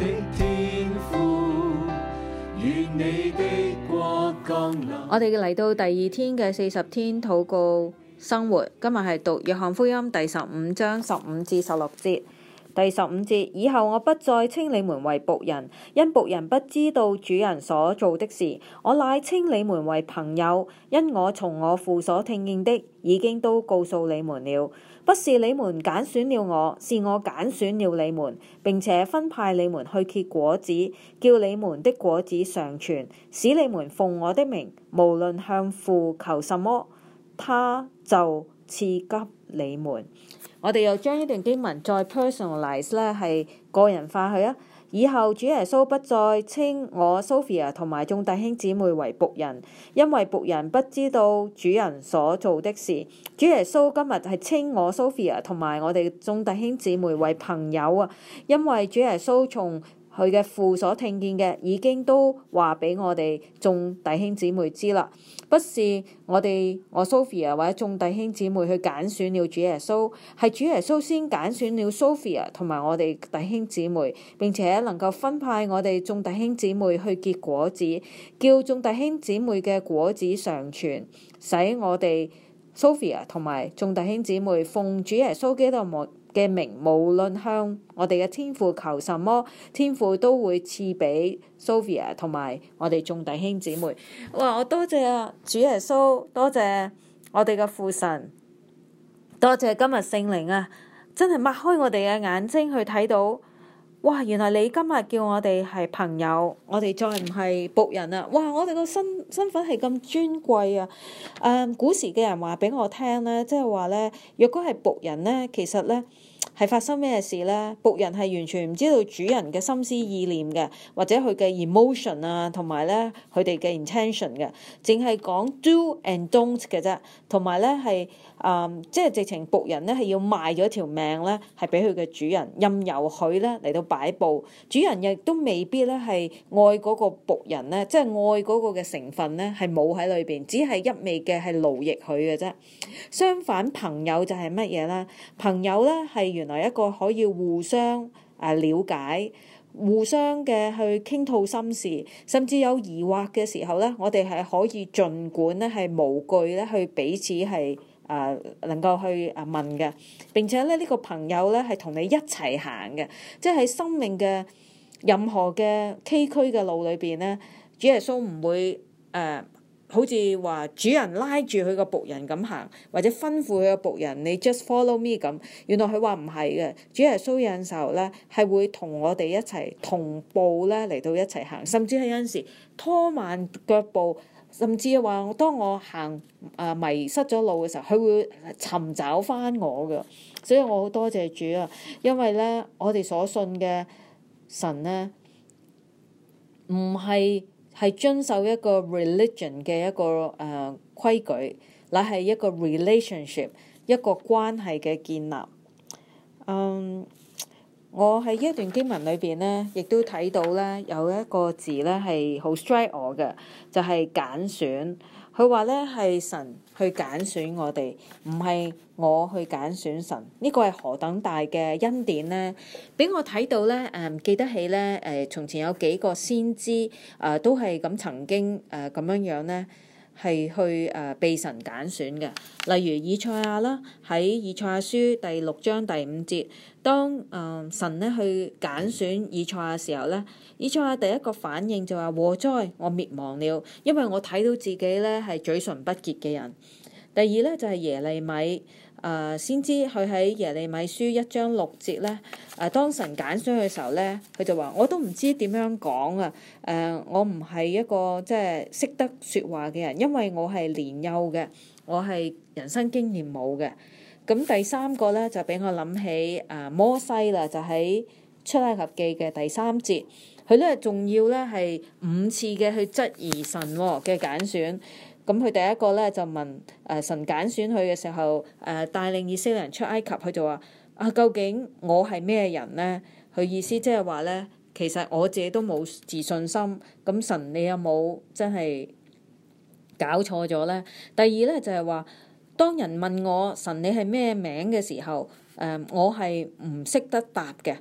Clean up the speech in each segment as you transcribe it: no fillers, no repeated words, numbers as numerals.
的天父，願你的國降臨。 我哋嚟到第二天嘅40天禱告生活，今日係讀約翰福音第15章15至16節。第15節，以後我不再稱你們為僕人，因僕人不知道主人所做的事，我乃稱你們為朋友，因我從我父所聽見的，已經都告訴你們了。不是你們揀選了我，是我揀選了你們，並且分派你們去結果子，叫你們的果子常存，使你們奉我的名，無論向父求什麼，他就賜給你們。我哋又將呢段經文再 personalize 咧，係個人化去啊。以後主耶穌不再稱我 Sophia 同埋眾弟兄姊妹為僕人，因為僕人不知道主人所做的事。主耶穌今日係稱我 Sophia 同埋我哋眾弟兄姊妹為朋友啊，因為主耶穌從佢嘅父所聽見嘅，已經都話俾我哋眾弟兄姊妹知啦。不是我 Sophia 或者眾弟兄姊妹去揀選了主耶穌，係主耶穌先揀選了 Sophia 同埋我哋弟兄姊妹，並且能夠分派我哋眾弟兄姊妹去結果子，叫眾弟兄姊妹嘅果子常存，使我哋 Sophia 同埋眾弟兄姊妹奉主耶穌基督嘅名，無論向我哋嘅天父求什麼，天父都會賜俾 Sophia 同埋我哋眾弟兄姊妹。哇！我多謝主耶穌，多謝我哋嘅父神，多謝今日聖靈啊！真係擘開我哋嘅眼睛去睇到，哇！原來你今日叫我哋係朋友，我哋再唔係僕人啊！哇！我哋個身份係咁尊貴啊！古時嘅人話俾我聽咧，即係話咧，若果係僕人咧，其實咧係發生咩事咧？僕人係完全唔知道主人嘅心思意念嘅，或者佢嘅 emotion 啊，同埋咧佢哋嘅 intention 嘅，淨係講 do and don't 嘅啫，同埋咧係即係直情僕人咧係要賣咗條命咧，係俾佢嘅主人，任由佢咧嚟到擺佈，主人亦都未必咧係愛嗰個僕人咧，即係愛嗰個嘅成分咧係冇喺裏邊，只係一味嘅係勞役佢嘅啫。相反，朋友就係乜嘢咧？朋友咧係原來一個可以互相了解，互相嘅去傾吐心事，甚至有疑惑嘅時候咧，我哋係可以儘管咧係無懼咧去彼此係能夠去問嘅。並且咧呢個朋友咧係同你一齊行嘅，即係喺生命嘅任何嘅崎嶇嘅路裏邊咧，主耶穌唔會好似話主人拉住佢個僕人咁行，或者吩咐佢個僕人你 just follow me 咁。原來佢話唔係嘅，主耶穌有陣時候咧係會同我哋一齊同步咧嚟到一齊行，甚至係有陣時拖慢腳步，甚至係話當我行迷失咗路嘅時候，佢會尋找翻我嘅。所以我好多謝主啊，因為咧我哋所信嘅神咧唔係遵守一個 religion 嘅一個規矩，乃係一個 relationship， 一個關係嘅建立。我喺呢一段經文裏邊咧，亦都睇到咧有一個字咧係好 strike 我嘅，就係揀選。佢話咧係神去揀選我哋，唔係我去揀選神。呢個係何等大嘅恩典咧！俾我睇到咧，記得起咧，從前有幾個先知都係咁曾經咁樣樣咧，係去被神揀選嘅。例如以賽亞啦，喺以賽亞書第6章第5節，當神咧去揀選以賽亞嘅時候咧，以賽亞第一個反應就話：禍哉，我滅亡了，因為我睇到自己咧係嘴唇不潔嘅人。第二咧就係耶利米。先知佢喺耶利米書1章6節咧，當神揀選佢嘅時候咧，佢就話：我都唔知點樣講啊！我唔係一個即係識得説話嘅人，因為我係年幼嘅，我係人生經驗冇嘅。咁第三個咧就俾我諗起摩西啦，就喺出埃及記嘅第3節，佢咧仲要咧係5次嘅去質疑神嘅揀選。咁佢第一個咧就問神揀選佢嘅時候，帶領以色列人出埃及，佢就話：究竟我係咩人咧？佢意思即係話咧，其實我自己都冇自信心。咁神你有冇真係搞錯咗咧？第二咧就係話，當人問我神你係咩名嘅時候，我係唔識得答嘅。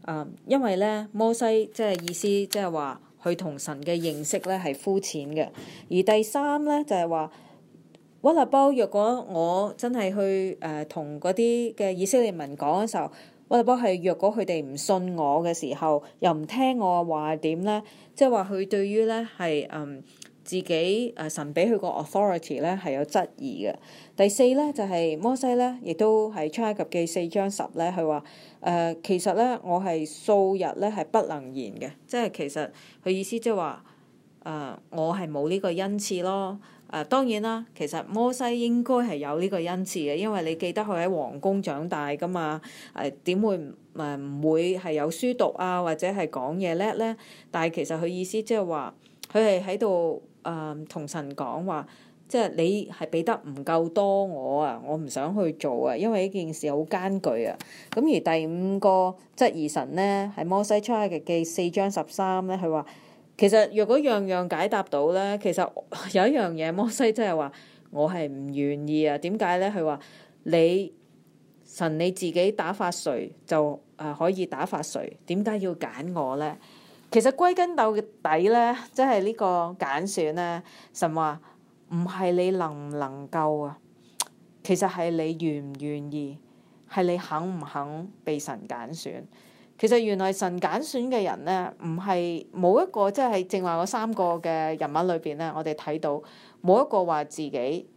因為咧摩西即係意思即係話佢同神嘅認識咧係膚淺嘅。而第三咧就係話What about若果我真係去同嗰啲嘅以色列民講嘅時候，What about係若果佢哋唔信我嘅時候，又唔聽我嘅話點咧？即係話佢對於咧係自己神俾佢個 authority 咧係有質疑嘅。第四咧就係摩西咧，亦都係出埃及記4章10咧，佢話其實咧我係數日咧係不能言嘅，即係其實佢意思即係話我係冇呢個恩賜咯。當然啦，其實摩西應該係有呢個恩賜嘅，因為你記得佢喺皇宮長大噶嘛，點會唔會係有書讀啊，或者係講嘢叻咧？但係其實佢意思即係話，佢係喺度同神講話，即係你係俾得唔夠多我啊，我唔想去做啊，因為呢件事好艱巨啊。咁而第五個質疑神咧，係摩西出埃及記4章13咧，佢話。其實若果樣樣解答到咧，其實有一樣嘢摩西真係話我係唔願意啊。點解咧？佢話神你自己打發誰就可以打發誰，點解要揀我咧？其實歸根到底咧，即係呢個揀選咧，神話唔係你能唔能夠啊，其實係你願唔願意，係你肯唔肯被神揀選。其實原來神揀選嘅人咧，唔係冇一個即係正話嗰3個嘅人物裏邊咧，我哋睇到冇一個話自己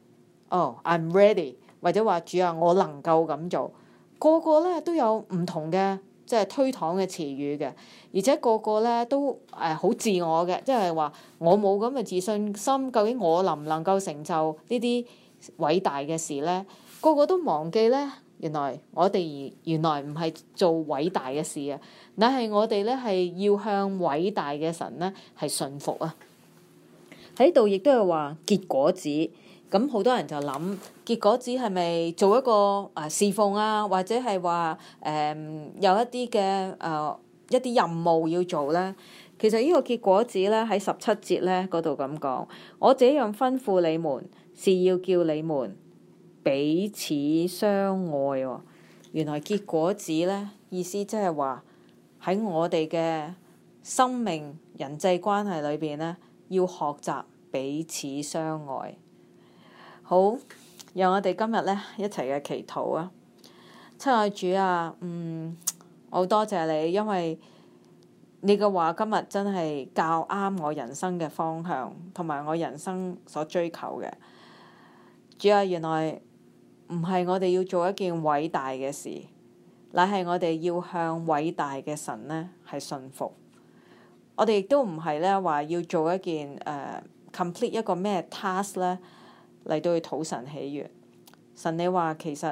I'm ready， 或者話主啊我能夠咁做，個個咧都有唔同嘅即係推搪嘅詞語嘅，而且個個咧都好自我嘅，即係話我冇咁嘅自信心，究竟我能唔能夠成就呢啲偉大嘅事咧？個個都忘記咧。原來我哋原來唔係做偉大嘅事啊，但係我哋咧係要向偉大嘅神咧係順服啊。喺度亦都係話結果子，咁好多人就諗結果子係咪做一個侍奉啊，或者係話有一啲嘅一啲任務要做咧？其實呢個結果子咧喺17節咧嗰度咁講，我這樣吩咐你們是要叫你們彼此相愛喎。原來結果子咧意思即係話喺我哋嘅生命人際關係裏邊咧，要學習彼此相愛。好，讓我哋今日咧一齊嘅祈禱啊！親愛主啊，我好多謝你，因為你嘅話今日真係教啱我人生嘅方向，同埋我人生所追求嘅。主啊，原來唔係我哋要做一件偉大嘅事，乃係我哋要向偉大嘅神呢係順服。我哋亦都唔係咧話要做一件complete 一個咩 task 咧嚟到去討神喜悅。神你話其實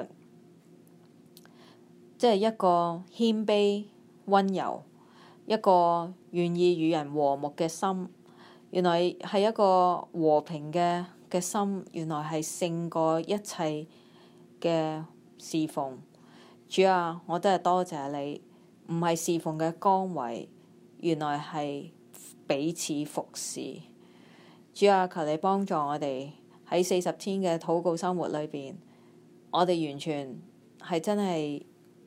即係一個謙卑溫柔，一個願意與人和睦嘅心，原來係一個和平嘅心，原來係勝過一切嘅侍奉。主啊，我真係多謝你，唔係侍奉嘅崗位，原來係彼此服侍。主啊，求你幫助我哋喺40天嘅禱告生活裏邊，我哋完全係真係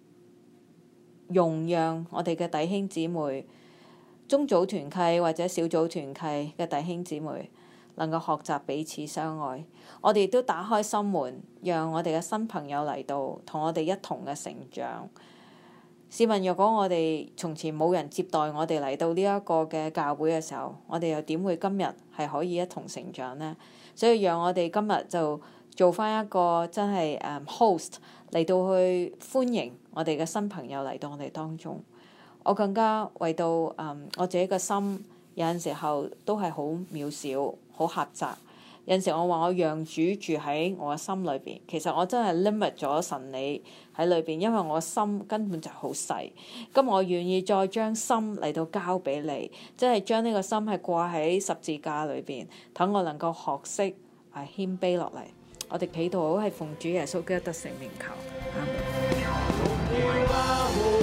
容讓我哋嘅弟兄姊妹、中組團契或者小組團契嘅弟兄姊妹能夠學習彼此相愛。我哋亦都打開心門，讓我哋嘅新朋友嚟到，同我哋一同嘅成長。試問若果我哋從前冇人接待我哋嚟到呢一個嘅教會嘅時候，我哋又點會今日係可以一同成長呢？所以讓我哋今日就做返一個真係host 嚟到去歡迎我哋嘅新朋友嚟到我哋當中。我更加為到我自己嘅心有陣時候都係好渺小、好狹窄。有陣時我話我讓主住喺我嘅心裏邊，其實我真係 limit 咗神你喺裏邊，因為我心根本就好細。咁我願意再將心嚟到交俾你，即係將呢個心係掛喺十字架裏邊，等我能夠學識謙卑落嚟。我哋祈禱係奉主耶穌基督得勝名求。